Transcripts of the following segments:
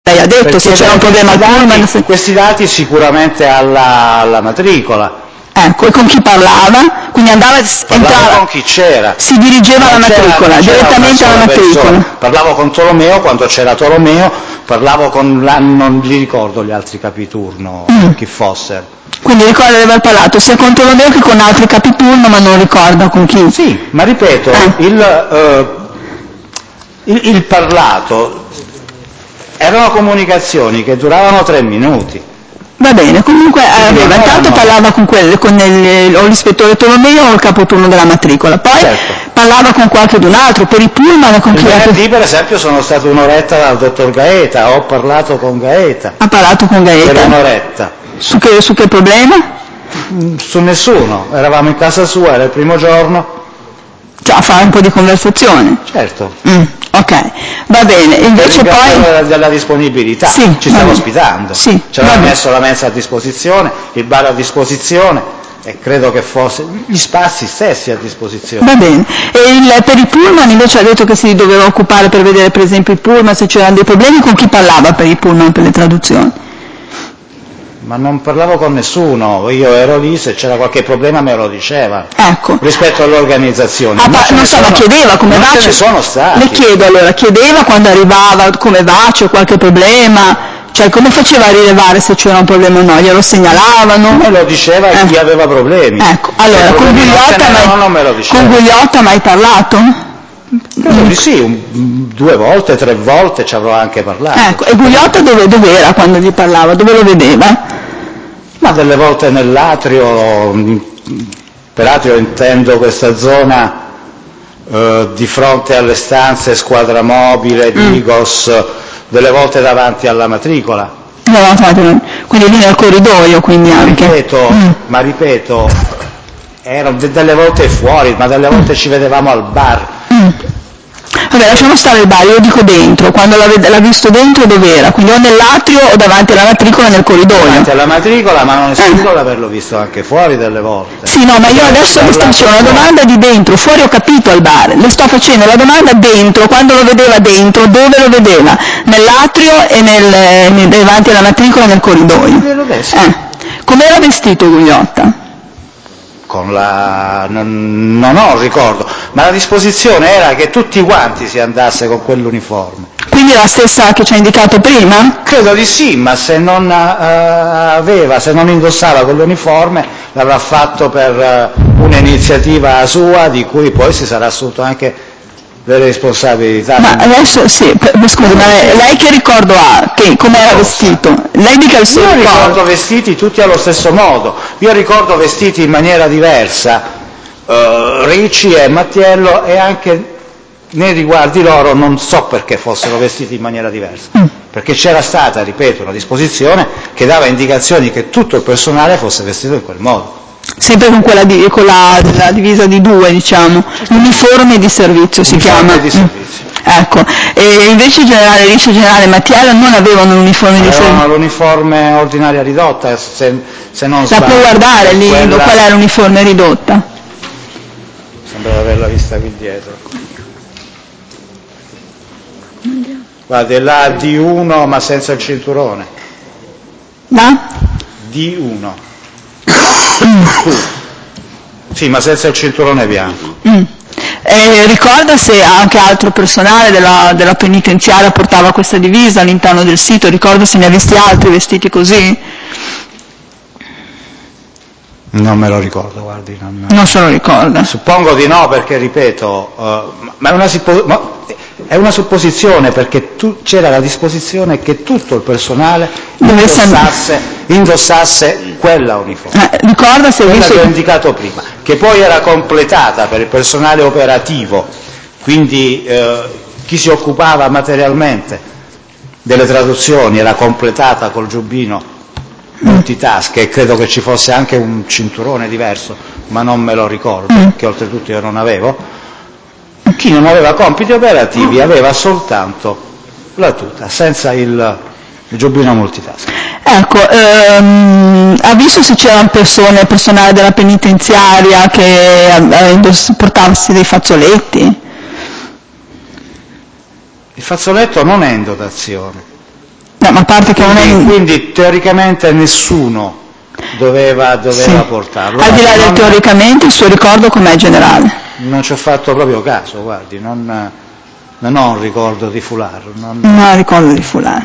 lei ha detto, se c'era un problema al pullman. Questi dati sicuramente alla matricola. Ecco, e con chi parlava? Quindi entrava con chi c'era. Si dirigeva alla matricola, direttamente alla matricola. Parlavo con Tolomeo quando c'era Tolomeo, parlavo con, non li ricordo gli altri capiturno, chi fossero. Quindi ricorda di aver parlato sia con Tolomeo che con altri capiturno, ma non ricorda con chi. Sì, ma ripeto, il parlato erano comunicazioni che duravano 3 minuti. Va bene, comunque intanto parlava con o l'ispettore Tolomeo o il capoturno della matricola, poi parlava con qualche d'un altro, per i pullman con chi... Venerdì per esempio sono stato un'oretta dal dottor Gaeta, ho parlato con Gaeta. Ha parlato con Gaeta? Per un'oretta. Su che problema? Su nessuno, eravamo in casa sua, era il primo giorno. Cioè a fare un po' di conversazione? Certo. Ok, va bene, invece poi... della disponibilità, sì, ci stiamo ospitando, sì, ci aveva messo la mensa a disposizione, il bar a disposizione e credo che fosse gli spazi stessi a disposizione. Va bene, e per i pullman invece ha detto che si doveva occupare per vedere per esempio i pullman se c'erano dei problemi, con chi parlava per i pullman, per le traduzioni? Ma non parlavo con nessuno, io ero lì, se c'era qualche problema me lo diceva. Ecco. Rispetto all'organizzazione. Non so, ma chiedeva come va? Non ce ne sono stati. Le chiedo allora, chiedeva quando arrivava come va, c'è qualche problema? Cioè come faceva a rilevare se c'era un problema o no? Glielo segnalavano? Me lo diceva chi aveva problemi. Ecco, allora con Gugliotta ha mai parlato? Credo di sì, 2 volte, 3 volte ci avrò anche parlato. Ecco, e Gugliotta dove era quando gli parlava? Dove lo vedeva? Ma delle volte nell'atrio, per atrio intendo questa zona di fronte alle stanze squadra mobile, Digos, delle volte davanti alla matricola. Quindi lì nel corridoio, quindi anche. Ma ripeto, erano delle volte fuori, ma delle volte ci vedevamo al bar. Vabbè, lasciamo stare il bar, io dico dentro, quando l'ha visto dentro dov'era? Quindi o nell'atrio o davanti alla matricola nel corridoio? Davanti alla matricola, ma non escludo l'averlo visto anche fuori delle volte. Sì, no, ma io adesso le sto facendo una domanda di dentro, fuori ho capito al bar, le sto facendo la domanda dentro, quando lo vedeva dentro, dove lo vedeva? Nell'atrio e davanti alla matricola nel corridoio. Com'era vestito Gugliotta? Non ho ricordo, ma la disposizione era che tutti quanti si andasse con quell'uniforme. Quindi la stessa che ci ha indicato prima? Credo di sì, ma se non indossava quell'uniforme l'avrà fatto per un'iniziativa sua di cui poi si sarà assunto anche le responsabilità. Ma adesso sì, scusi, ma lei che ricordo ha? Come era vestito? Lei dica il suo ricordo. Io ricordo vestiti tutti allo stesso modo, io ricordo vestiti in maniera diversa, Ricci e Mattiello, e anche nei riguardi loro non so perché fossero vestiti in maniera diversa, perché c'era stata, ripeto, una disposizione che dava indicazioni che tutto il personale fosse vestito in quel modo. Sempre con la divisa di 2, diciamo, l'uniforme di servizio si chiama. Di servizio. Ecco, e invece il generale Ricci e il generale Mattiello non avevano l'uniforme di servizio? Avevano l'uniforme ordinaria ridotta, se non sbaglio. La può guardare lì, qual è l'uniforme ridotta? Sembra averla vista qui dietro. Guarda, è la D1 ma senza il cinturone. La? D1. Sì, ma senza il cinturone bianco. Ricorda se anche altro personale della penitenziaria portava questa divisa all'interno del sito? Ricorda se ne ha visti altri vestiti così? Non me lo ricordo, guardi. Non se lo ricorda? Suppongo di no, perché ripeto, ma è una supposizione, perché c'era la disposizione che tutto il personale indossasse quella uniforme. Ricorda se quella che ho indicato prima, che poi era completata per il personale operativo, quindi chi si occupava materialmente delle traduzioni era completata col giubbino multitask, e credo che ci fosse anche un cinturone diverso, ma non me lo ricordo, che oltretutto io non avevo. Chi non aveva compiti operativi aveva soltanto la tuta, senza il giubbino multitask. Ecco, ha visto se c'erano personale della penitenziaria che portavasi dei fazzoletti? Il fazzoletto non è in dotazione. No, ma a parte che quindi teoricamente nessuno doveva portarlo. Al di là del teoricamente, il suo ricordo com'è generale? Non ci ho fatto proprio caso, guardi, non ho un ricordo di foulard. Non ho ricordo di foulard.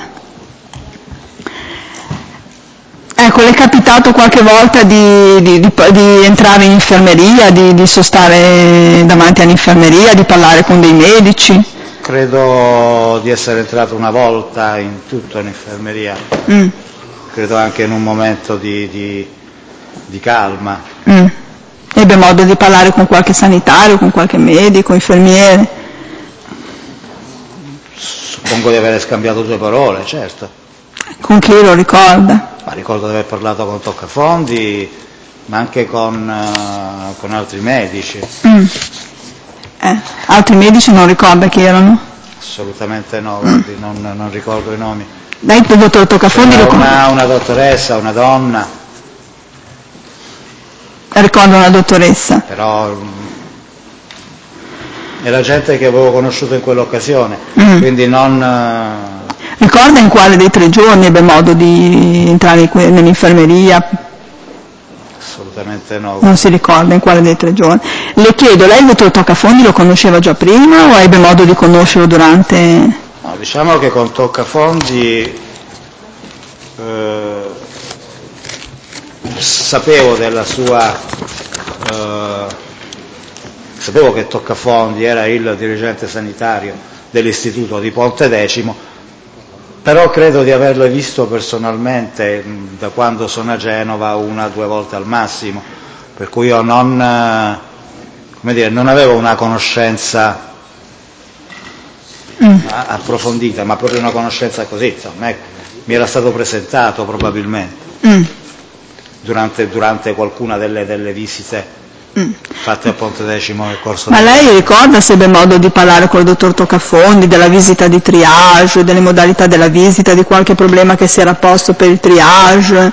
Ecco, le è capitato qualche volta di entrare in infermeria, di sostare davanti all'infermeria, di parlare con dei medici? Credo di essere entrato una volta in tutta l'infermeria, credo anche in un momento di calma. Ebbe modo di parlare con qualche sanitario, con qualche medico, infermiere? Suppongo di aver scambiato 2 parole, certo. Con chi lo ricorda? Ma ricordo di aver parlato con Toccafondi, ma anche con altri medici. Altri medici non ricorda chi erano? Assolutamente no, guardi, non ricordo i nomi. Lei, il dottor Toccafondi lo conosce? Una dottoressa, una donna. Ricordo una dottoressa. Però era gente che avevo conosciuto in quell'occasione, quindi non... Ricorda in quale dei 3 giorni ebbe modo di entrare nell'infermeria? Assolutamente no. Non si ricorda in quale dei 3 giorni. Le chiedo, lei il dottor Toccafondi lo conosceva già prima o ebbe modo di conoscerlo durante... No, diciamo che con Toccafondi sapevo della sua... sapevo che Toccafondi era il dirigente sanitario dell'istituto di Pontedecimo, però credo di averlo visto personalmente da quando sono a Genova 1 o 2 volte al massimo, per cui io non avevo una conoscenza approfondita, ma proprio una conoscenza così, insomma, mi era stato presentato probabilmente durante qualcuna delle visite fatte a Pontedecimo nel corso Ma lei ricorda se ebbe modo di parlare con il dottor Toccafondi della visita di triage, delle modalità della visita, di qualche problema che si era posto per il triage?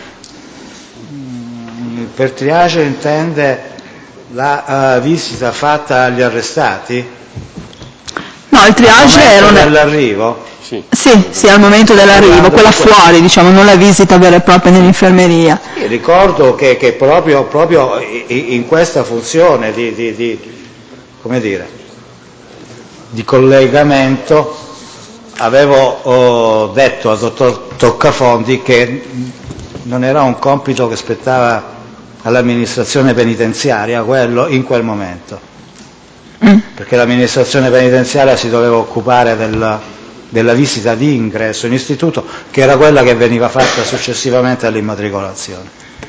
Per triage intende la visita fatta agli arrestati? No, il triage era dell'arrivo? Sì, al momento dell'arrivo, quella fuori, diciamo, non la visita vera e propria nell'infermeria. Sì, ricordo che proprio in questa funzione di collegamento avevo detto al dottor Toccafondi che non era un compito che spettava all'amministrazione penitenziaria quello in quel momento, perché l'amministrazione penitenziaria si doveva occupare della visita di ingresso in istituto, che era quella che veniva fatta successivamente all'immatricolazione.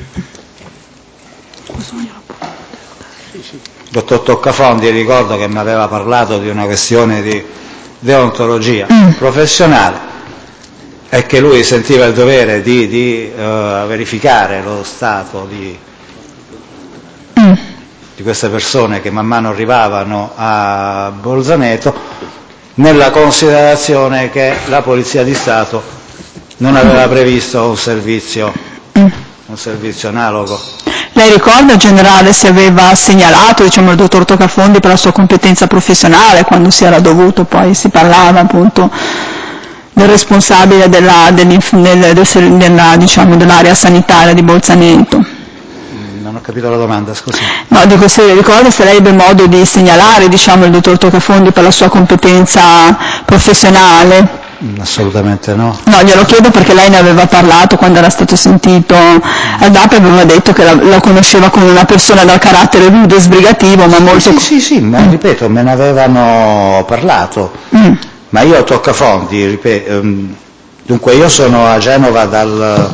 Dottor Toccafondi, ricordo che mi aveva parlato di una questione di deontologia professionale e che lui sentiva il dovere di verificare lo stato di queste persone che man mano arrivavano a Bolzaneto, nella considerazione che la Polizia di Stato non aveva previsto un servizio analogo. Lei ricorda in generale se aveva segnalato, diciamo, il dottor Toccafondi per la sua competenza professionale, quando si era dovuto, poi si parlava appunto del responsabile dell'area sanitaria di Bolzaneto? Non ho capito la domanda, scusi. No, dico, se ricorda se lei ebbe modo di segnalare, diciamo, il dottor Toccafondi per la sua competenza professionale. Assolutamente no. No, glielo chiedo perché lei ne aveva parlato quando era stato sentito al DAP e aveva detto che lo conosceva come una persona dal carattere rude e sbrigativo, ma molto... Sì, ma ripeto, me ne avevano parlato. Ma io Toccafondi, dunque io sono a Genova dal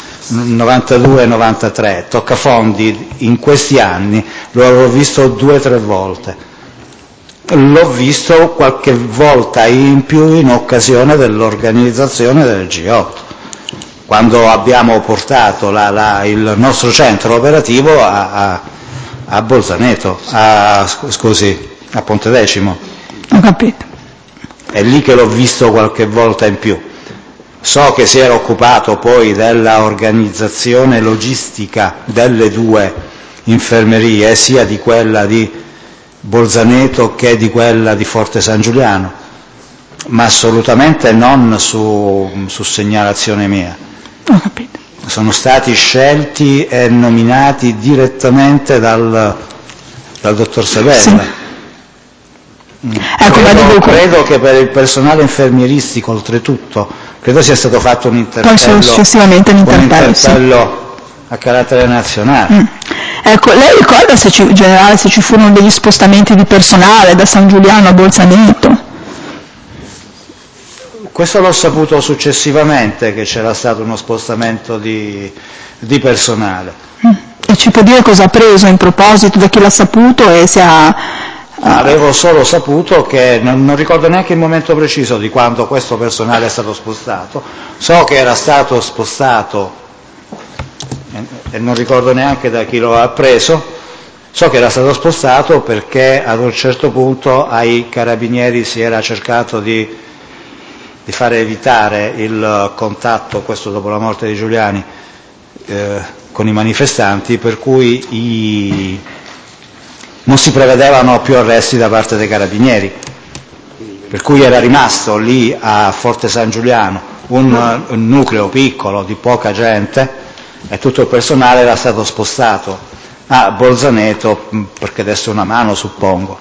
92-93, Toccafondi in questi anni lo avevo visto 2 o 3 volte. L'ho visto qualche volta in più in occasione dell'organizzazione del G8, quando abbiamo portato il nostro centro operativo a Bolzaneto, a Pontedecimo. Ho capito. È lì che l'ho visto qualche volta in più. So che si era occupato poi della organizzazione logistica delle 2 infermerie, sia di quella di Bolzaneto che di quella di Forte San Giuliano, Ma assolutamente non su segnalazione mia. Ho capito. Sono stati scelti e nominati direttamente dal dottor Sabella. Sì. Ecco, credo che per il personale infermieristico, oltretutto, credo sia stato fatto un interpello, poi successivamente l'interpello a carattere nazionale. Ecco, lei ricorda in generale se ci furono degli spostamenti di personale da San Giuliano a Bolzaneto? Questo l'ho saputo successivamente, che c'era stato uno spostamento di personale. E ci può dire cosa ha preso in proposito, da chi l'ha saputo e se ha... Avevo solo saputo che, non ricordo neanche il momento preciso di quando questo personale è stato spostato, so che era stato spostato e non ricordo neanche da chi lo ha preso, so che era stato spostato perché ad un certo punto ai carabinieri si era cercato di fare evitare il contatto, questo dopo la morte di Giuliani, con i manifestanti, per cui non si prevedevano più arresti da parte dei carabinieri, per cui era rimasto lì a Forte San Giuliano un nucleo piccolo di poca gente e tutto il personale era stato spostato a Bolzaneto perché desse una mano, suppongo.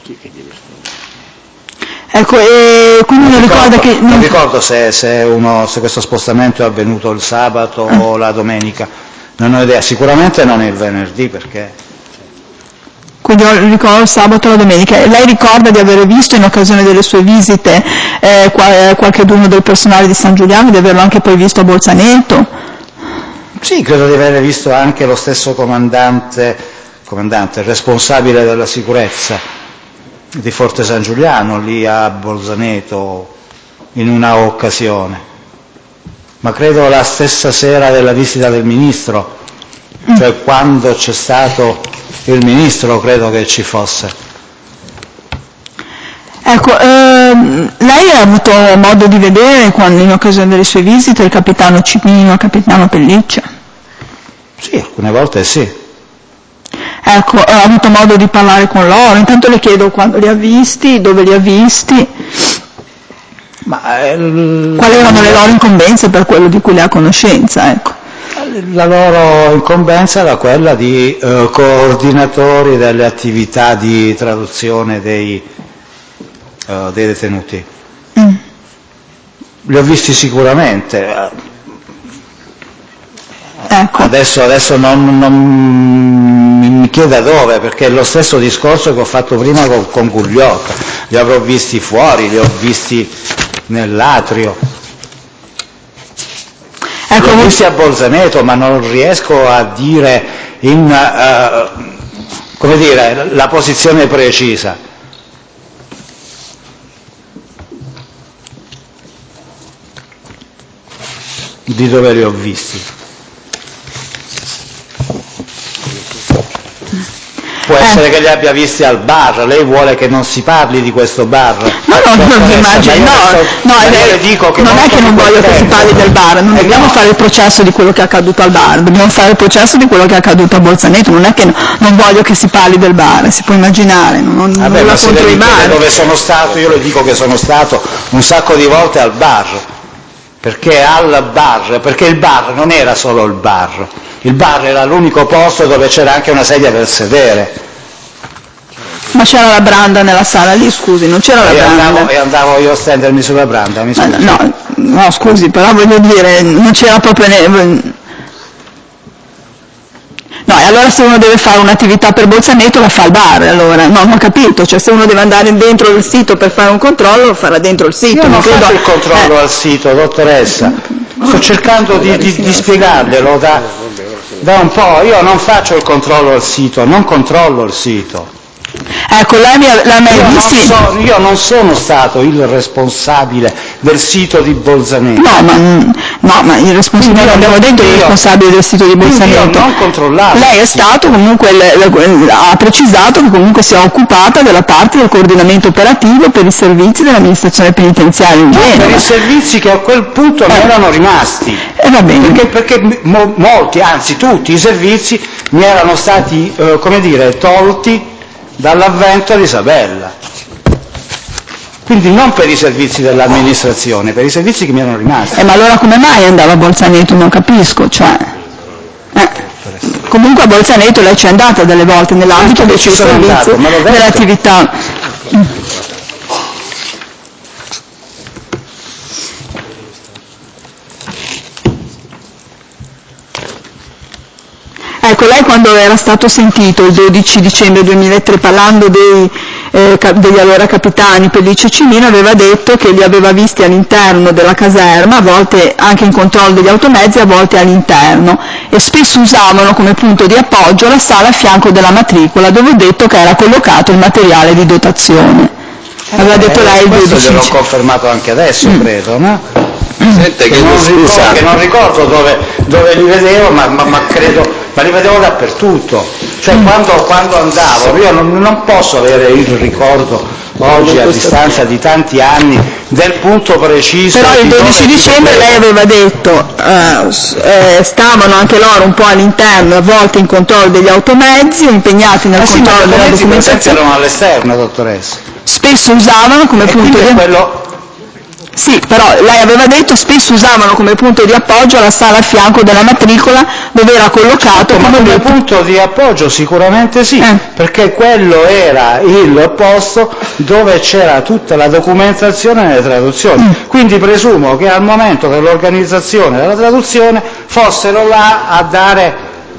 Ecco, e quindi non ricordo se questo spostamento è avvenuto il sabato o la domenica, non ho idea, sicuramente non il venerdì perché... Quindi ricordo il sabato e la domenica. E lei ricorda di aver visto in occasione delle sue visite qualcheduno del personale di San Giuliano, di averlo anche poi visto a Bolzaneto? Sì, credo di aver visto anche lo stesso comandante, responsabile della sicurezza di Forte San Giuliano, lì a Bolzaneto, in una occasione. Ma credo la stessa sera della visita del ministro, cioè quando c'è stato il ministro, credo che ci fosse. Ecco, lei ha avuto modo di vedere in occasione delle sue visite il capitano Cimino e il capitano Pelliccia? Sì, alcune volte sì. Ecco, ha avuto modo di parlare con loro? Intanto le chiedo quando li ha visti, dove li ha visti, quali erano le loro incombenze per quello di cui lei ha conoscenza, ecco. La loro incombenza era quella di coordinatori delle attività di traduzione dei detenuti. Li ho visti sicuramente. Ecco. Adesso non mi chieda dove, perché è lo stesso discorso che ho fatto prima con Gugliotta. Li avrò visti fuori, li ho visti nell'atrio. Li ho visti a Bolzaneto, ma non riesco a dire la posizione precisa. Di dove li ho visti. Può essere che li abbia visti al bar, lei vuole che non si parli di questo bar? No, non immagino, le dico che non è che non voglio che si parli del bar, non dobbiamo fare il processo di quello che è accaduto al bar, dobbiamo fare il processo di quello che è accaduto a Bolzaneto, non è che non voglio che si parli del bar, si può immaginare, non ma se lei dice dove sono stato, io le dico che sono stato un sacco di volte al bar, perché il bar non era solo il bar era l'unico posto dove c'era anche una sedia per sedere. Ma c'era la branda nella sala lì, scusi, non c'era la branda? E andavo io a stendermi sulla branda, mi scusi. No, scusi, però voglio dire, non c'era proprio... No, e allora se uno deve fare un'attività per Bolzaneto la fa al bar, allora, no, non ho capito, cioè se uno deve andare dentro il sito per fare un controllo lo farà dentro il sito. Io non faccio il controllo al sito, dottoressa, sto cercando di spiegarglielo da un po', io non faccio il controllo al sito, non controllo il sito. Ecco, lei l'ha mai visto? Io non sono stato il responsabile del sito di Bolzaneto. No, ma il responsabile, abbiamo detto il responsabile del sito di Bolzaneto. Io non controllavo. Lei è stato comunque, ha precisato che comunque si è occupata della parte del coordinamento operativo per i servizi dell'amministrazione penitenziaria in genere. Per i servizi che a quel punto non erano rimasti. Va bene. Perché molti, anzi tutti i servizi mi erano stati, tolti dall'avvento di Sabella. quindi non per i servizi dell'amministrazione, per i servizi che mi erano rimasti. Ma allora come mai andava a Bolzaneto? Non capisco, cioè. Comunque a Bolzaneto lei ci è andata delle volte nell'ambito dei suoi servizi, dell'attività. Ecco, lei quando era stato sentito il 12 dicembre 2003 parlando degli allora capitani Pelliccio e Cimino aveva detto che li aveva visti all'interno della caserma, a volte anche in controllo degli automezzi, a volte all'interno, e spesso usavano come punto di appoggio la sala a fianco della matricola dove ho detto che era collocato il materiale di dotazione. Aveva detto lei il 12 Questo gliel'ho confermato anche adesso, credo, no? Sente, che non ricordo dove li vedevo, ma credo, ma li vedevo dappertutto. Cioè quando andavo, io non posso avere il ricordo oggi a distanza di tanti anni del punto preciso. Però il 12 dicembre lei aveva detto stavano anche loro un po' all'interno, a volte in controllo degli automezzi, impegnati nel controllo della documentazione. Erano all'esterno, dottoressa. Spesso usavano come punto di appoggio. Sì, però lei aveva detto spesso usavano come punto di appoggio la sala a fianco della matricola dove era collocato come punto di appoggio sicuramente sì, perché quello era il posto dove c'era tutta la documentazione nelle traduzioni. Quindi presumo che al momento dell'organizzazione della traduzione fossero là a dare.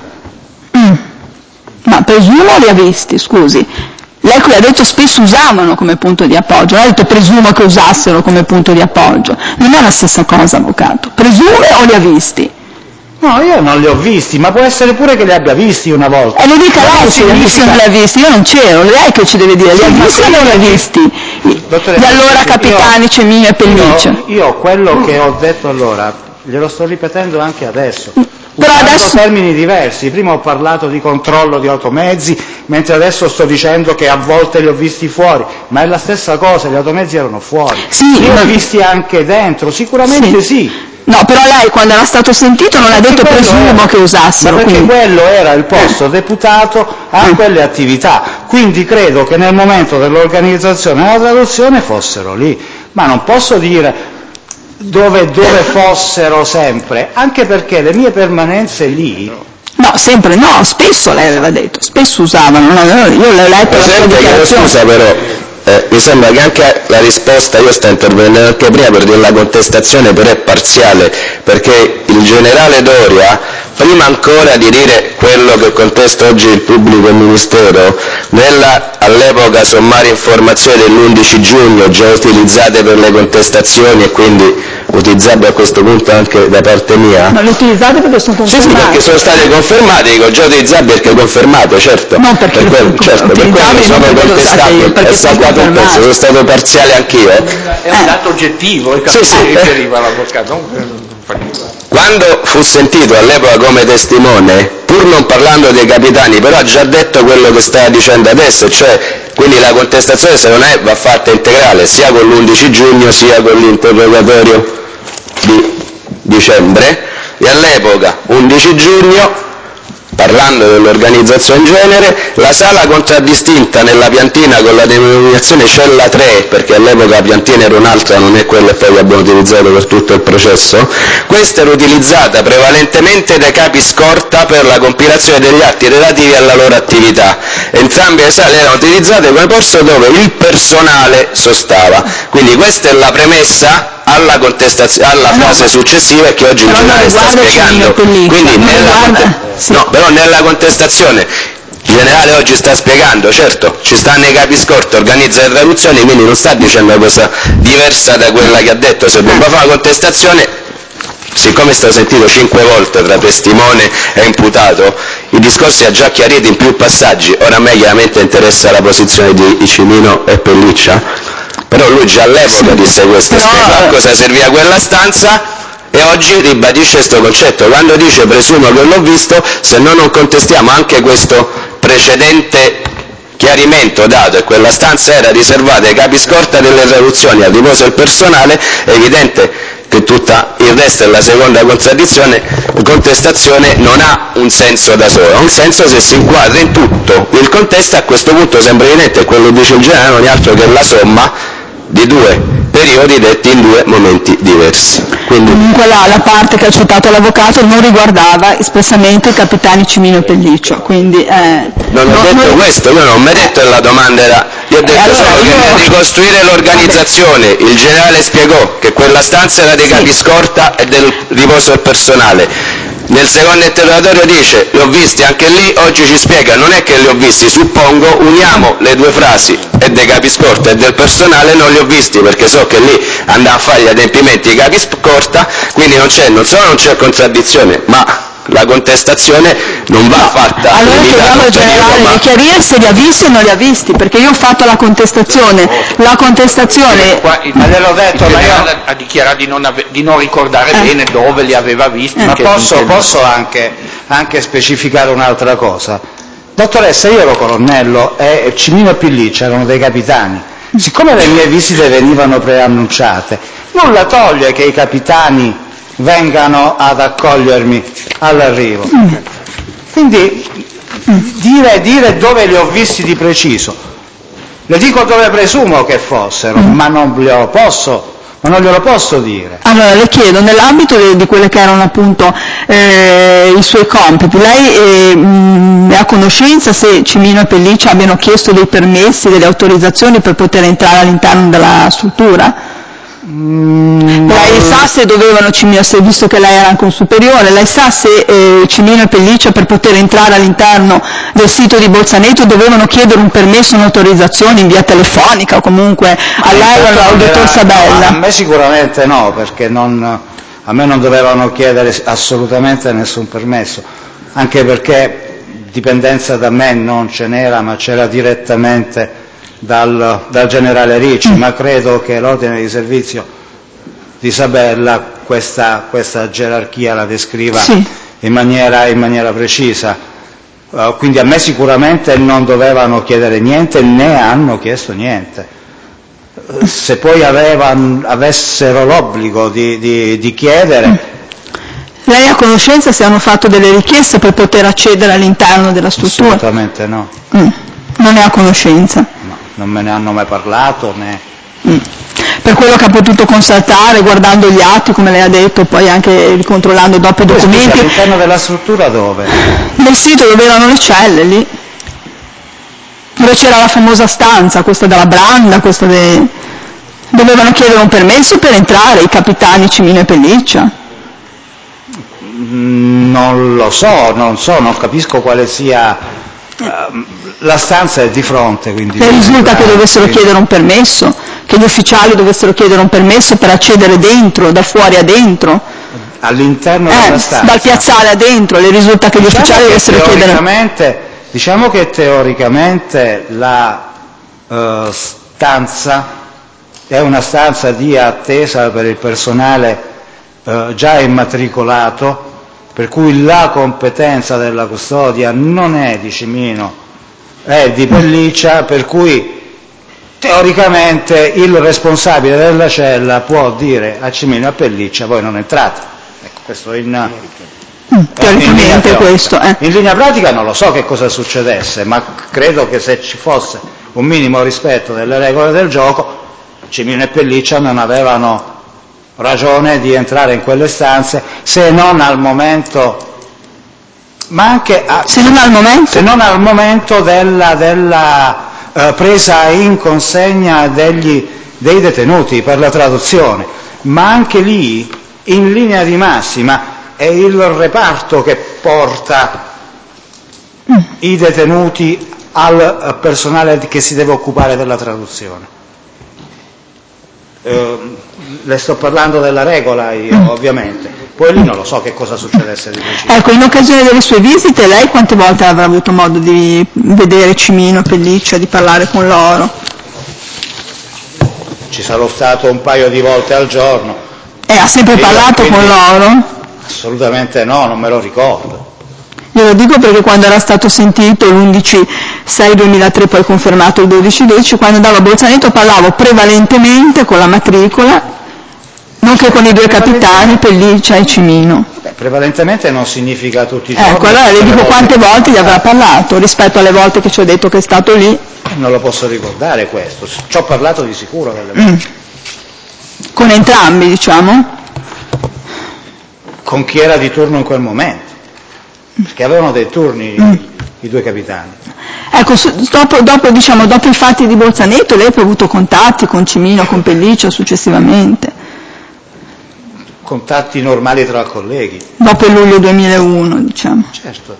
Ma presumo li ha visti, scusi. Lei qui ha detto spesso usavano come punto di appoggio, non ha detto presumo che usassero come punto di appoggio. Non è la stessa cosa, avvocato. Presume o li ha visti? No, io non li ho visti, ma può essere pure che li abbia visti una volta. E lo dica lei se li ha visti o non li ha visti, io non c'ero, lei che ci deve dire, li ha visti o non li ha visti? Gli allora capitani Cemino e Pelliccio. Io quello che ho detto allora, glielo sto ripetendo anche adesso. Però adesso termini diversi, prima ho parlato di controllo di automezzi, mentre adesso sto dicendo che a volte li ho visti fuori, ma è la stessa cosa, gli automezzi erano fuori. Sì, li ho visti anche dentro, sicuramente sì. No, però lei quando era stato sentito non ha detto presumo che usassero. Ma perché quindi quello era il posto deputato a quelle attività, quindi credo che nel momento dell'organizzazione della traduzione fossero lì, ma non posso dire dove fossero sempre, anche perché le mie permanenze lì. No, sempre no, spesso lei aveva detto, spesso usavano, io l'ho letto la sua dichiarazione. Scusa però, mi sembra che anche la risposta, io sto intervenendo anche prima per dire la contestazione però è parziale, perché il generale Doria, prima ancora di dire quello che contesta oggi il pubblico ministero, all'epoca sommaria informazione dell'11 giugno già utilizzate per le contestazioni e quindi utilizzabili a questo punto anche da parte mia. Ma le utilizzate perché sono confermate? Sì, perché sono state confermate, dico già utilizzabili perché confermate, certo. Non perché per quello sono contestabili, sono stato parziale anch'io. È un dato oggettivo, il caso si riferiva all'avvocato. Quando fu sentito all'epoca come testimone, pur non parlando dei capitani, però ha già detto quello che stava dicendo adesso, cioè quindi la contestazione se non è va fatta integrale sia con l'11 giugno sia con l'interrogatorio di dicembre, e all'epoca 11 giugno, parlando dell'organizzazione in genere, la sala contraddistinta nella piantina con la denominazione cella 3, perché all'epoca la piantina era un'altra, non è quella che poi abbiamo utilizzato per tutto il processo, questa era utilizzata prevalentemente dai capi scorta per la compilazione degli atti relativi alla loro attività. Entrambe le sale erano utilizzate come posto dove il personale sostava. Quindi questa è la premessa alla contestazione, alla fase successiva che oggi il generale sta spiegando. Quindi però nella contestazione il generale oggi sta spiegando, certo, ci stanno i capi scorta, organizza le traduzioni, quindi non sta dicendo una cosa diversa da quella che ha detto. Se non fa la contestazione, siccome è stato sentito 5 volte tra testimone e imputato, i discorsi ha già chiarito in più passaggi. Ora a me chiaramente interessa la posizione di Cimino e Pelliccia, però lui già all'epoca disse questo, spiegò a cosa serviva quella stanza e oggi ribadisce questo concetto. Quando dice presumo che l'ho visto, se noi non contestiamo anche questo precedente chiarimento dato, e quella stanza era riservata ai capi scorta delle traduzioni, al riposo del personale, è evidente che tutta il resto è la seconda contestazione non ha un senso da solo, ha un senso se si inquadra in tutto il contesto. A questo punto sembra evidente che quello che dice il generale non è altro che la somma di due periodi detti in due momenti diversi. Quindi, comunque la parte che ha citato l'avvocato non riguardava espressamente i capitani Cimino e Pelliccio, quindi non ho detto questo, io non ho mai detto che la domanda era, io ho detto allora solo che nel ricostruire l'organizzazione il generale spiegò che quella stanza era dei capiscorta e del riposo del personale. Nel secondo interrogatorio dice, li ho visti anche lì, oggi ci spiega, non è che li ho visti, suppongo, uniamo le due frasi, e dei capiscorta e del personale non li ho visti, perché so che lì andava a fare gli adempimenti di capiscorta, quindi non solo non c'è contraddizione, ma la contestazione non va fatta allora chiediamo al generale di chiarire se li ha visti o non li ha visti, perché io ho fatto la contestazione ma gliel'ho detto, ma io ha dichiarato di non ricordare bene dove li aveva visti. ma posso anche specificare un'altra cosa. Dottoressa, io ero colonnello e Cimino e Pelliccio erano dei capitani. Siccome le mie visite venivano preannunciate, nulla toglie che i capitani vengano ad accogliermi all'arrivo. Quindi dire dove li ho visti di preciso, le dico dove presumo che fossero, ma non glielo posso dire. Allora le chiedo, nell'ambito di quelle che erano appunto i suoi compiti, lei è a conoscenza se Cimino e Pelliccio abbiano chiesto dei permessi, delle autorizzazioni per poter entrare all'interno della struttura? Lei sa se dovevano, visto che lei era anche un superiore, lei sa se Cimino e Pelliccio per poter entrare all'interno del sito di Bolzaneto dovevano chiedere un permesso, un'autorizzazione in via telefonica o comunque a lei o al dottor Sabella? A me sicuramente no, perché a me non dovevano chiedere assolutamente nessun permesso, anche perché dipendenza da me non ce n'era, ma c'era direttamente dal generale Ricci, ma credo che l'ordine di servizio di Sabella questa gerarchia la descriva in maniera precisa. Quindi a me sicuramente non dovevano chiedere niente, né hanno chiesto niente. Se poi avessero l'obbligo di chiedere. Lei ha conoscenza se hanno fatto delle richieste per poter accedere all'interno della struttura? Assolutamente no. Non ne ha conoscenza? No, non me ne hanno mai parlato né. Per quello che ha potuto constatare, guardando gli atti, come lei ha detto, poi anche ricontrollando dopo i documenti. Scusi, all'interno della struttura dove? Nel sito dove erano le celle, lì. Dove c'era la famosa stanza, questa della Branda, dovevano chiedere un permesso per entrare i capitani Cimino e Pelliccio? Non lo so, non capisco quale sia. La stanza è di fronte, quindi. Le risulta che dovessero chiedere un permesso? Che gli ufficiali dovessero chiedere un permesso per accedere dentro, da fuori a dentro? All'interno della stanza? Dal piazzale a dentro, le risulta che gli ufficiali dovessero chiedere. Diciamo che teoricamente la stanza è una stanza di attesa per il personale già immatricolato, per cui la competenza della custodia non è di Cimino, è di Pelliccia, per cui teoricamente il responsabile della cella può dire a Cimino e a Pelliccia voi non entrate. Ecco, questo teoricamente questo. In linea pratica non lo so che cosa succedesse, ma credo che se ci fosse un minimo rispetto delle regole del gioco, Cimino e Pelliccia non avevano ragione di entrare in quelle stanze, se non al momento, ma anche se non al momento della presa in consegna dei detenuti per la traduzione, ma anche lì in linea di massima è il reparto che porta i detenuti al personale che si deve occupare della traduzione. Le sto parlando della regola io, ovviamente, poi lì non lo so che cosa succedesse di preciso. Ecco, in occasione delle sue visite lei quante volte avrà avuto modo di vedere Cimino, Pelliccia, di parlare con loro? Ci sarò stato un paio di volte al giorno. Ha sempre parlato con loro? Assolutamente no, non me lo ricordo. Glielo dico perché quando era stato sentito l'11/6/2003, poi confermato il 12/12, quando andavo a Bolzaneto parlavo prevalentemente con la matricola, nonché con i due capitani, Pelliccia e Cimino. Prevalentemente non significa tutti i giorni. Allora le dico quante volte gli avrà parlato rispetto alle volte che ci ho detto che è stato lì. Non lo posso ricordare questo, ci ho parlato di sicuro delle volte. Con entrambi, diciamo? Con chi era di turno in quel momento, perché avevano dei turni i due capitani. Ecco, dopo i fatti di Bolzaneto lei ha avuto contatti con Cimino, con Pelliccia successivamente? Contatti normali tra colleghi. Dopo il luglio 2001, diciamo. Certo.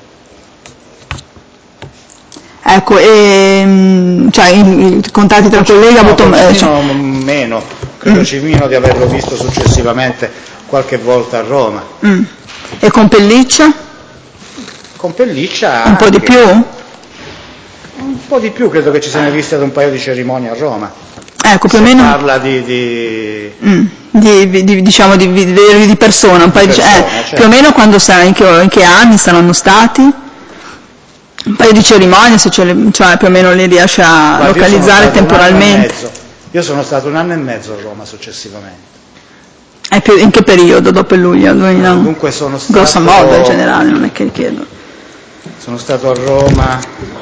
Ecco, cioè i contatti tra colleghi ha avuto... meno, credo Cimino di averlo visto successivamente qualche volta a Roma. E con Pelliccia? Con Pelliccia un po' di più? Un po' di più, credo che ci siano viste ad un paio di cerimonie a Roma. Ecco, più o meno... parla diciamo di vedervi di persona, un paio certo. Più o meno quando in che anni saranno stati? Un paio di cerimonie, se cioè più o meno li riesce a localizzare temporalmente. Io sono stato 1 anno e mezzo a Roma successivamente. In che periodo? Dopo il luglio? Dunque sono stato... Grosso modo in generale, non è che chiedo. Sono stato a Roma,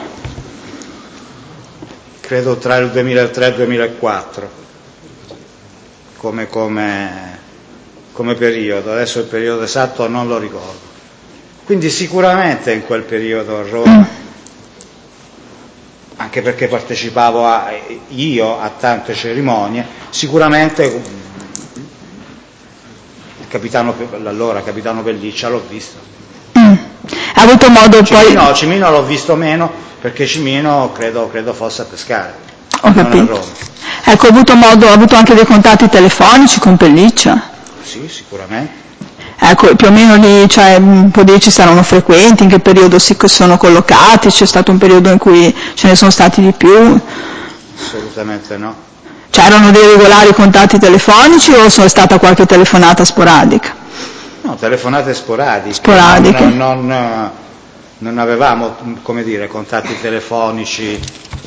credo tra il 2003 e il 2004, come periodo. Adesso il periodo esatto non lo ricordo. Quindi sicuramente in quel periodo a Roma, anche perché partecipavo io a tante cerimonie, sicuramente l'allora capitano Pelliccia l'ho visto. Ha avuto modo poi... Cimino l'ho visto meno, perché Cimino credo fosse a pescare. Ho capito. Ecco, ha avuto anche dei contatti telefonici con Pelliccia? Sì, sicuramente. Ecco, più o meno lì, può dirci saranno frequenti, in che periodo si sono collocati, c'è stato un periodo in cui ce ne sono stati di più? Assolutamente no. C'erano dei regolari contatti telefonici o è stata qualche telefonata sporadica? No, telefonate sporadiche. Sporadiche. Non avevamo, contatti telefonici.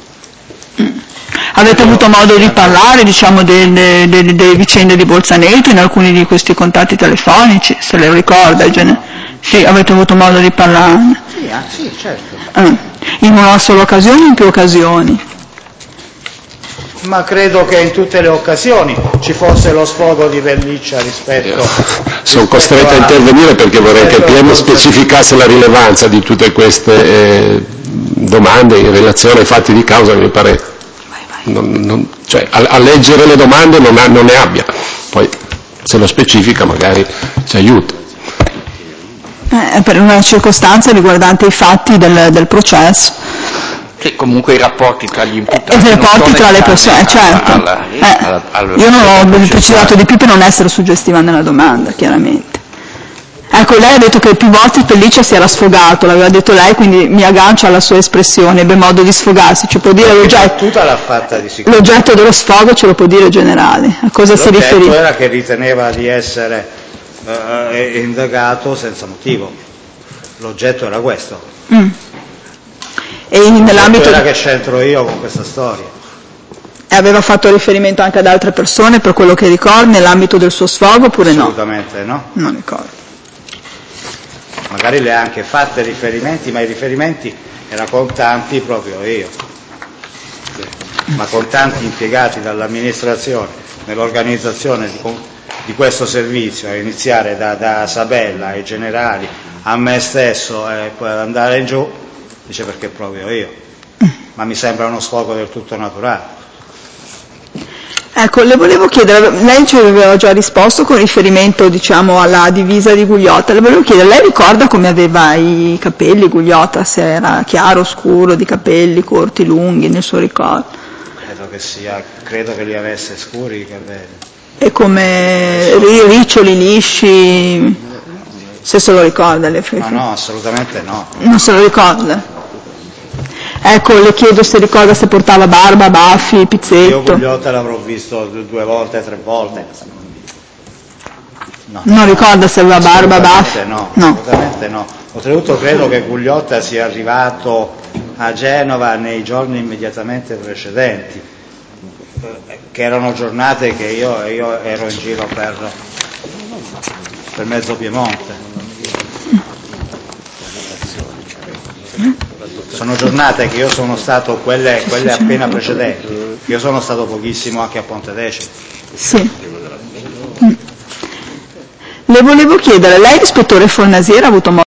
Avete avuto modo di parlare, diciamo, delle vicende di Bolzaneto in alcuni di questi contatti telefonici, se le ricorda? Sì, avete avuto modo di parlarne? Sì, certo. In una sola occasione o in più occasioni? Ma credo che in tutte le occasioni ci fosse lo sfogo di Pelliccia rispetto... Sono costretto a intervenire perché vorrei che PM specificasse la rilevanza di tutte queste domande in relazione ai fatti di causa, che mi pare... a leggere le domande non ne abbia, poi se lo specifica magari ci aiuta. Per una circostanza riguardante i fatti del processo. Sì, comunque i rapporti tra gli imputati. I rapporti tra le persone, certo. Io non ho precisato di più per non essere suggestiva nella domanda, chiaramente. Ecco, lei ha detto che più volte Pelliccia si era sfogato, l'aveva detto lei, quindi mi aggancio alla sua espressione, ebbe modo di sfogarsi, ci può dire l'oggetto dello sfogo, ce lo può dire generale, a cosa si riferisce? L'oggetto era che riteneva di essere indagato senza motivo, l'oggetto era questo. E nell'ambito era che c'entro io con questa storia. E aveva fatto riferimento anche ad altre persone per quello che ricorda nell'ambito del suo sfogo oppure no? Assolutamente no. Non ricordo. Magari le ha anche fatte riferimenti, ma i riferimenti era con tanti proprio io. Ma con tanti impiegati dall'amministrazione nell'organizzazione di questo servizio, a iniziare da Sabella ai generali, a me stesso e poi ad andare in giù, dice perché proprio io. Ma mi sembra uno sfogo del tutto naturale. Ecco, le volevo chiedere, lei ci aveva già risposto con riferimento, diciamo, alla divisa di Gugliotta, le volevo chiedere, lei ricorda come aveva i capelli Gugliotta, se era chiaro, scuro, di capelli corti, lunghi, nel suo ricordo? Credo che li avesse scuri i capelli. E come riccioli, lisci, se se lo ricorda? No, assolutamente no. Non se lo ricorda? Ecco, le chiedo se ricorda se portava barba, baffi, pizzetto. Io Gugliotta l'avrò visto 2 volte, 3 volte. No, non ricorda se aveva barba, baffi? No, assolutamente no. Oltretutto credo che Gugliotta sia arrivato a Genova nei giorni immediatamente precedenti, che erano giornate che io ero in giro per mezzo Piemonte. Sono giornate che io sono stato, quelle appena precedenti, che io sono stato pochissimo anche a Pontedecimo. Sì. Le volevo chiedere, lei, ispettore Fornasiera, ha avuto modo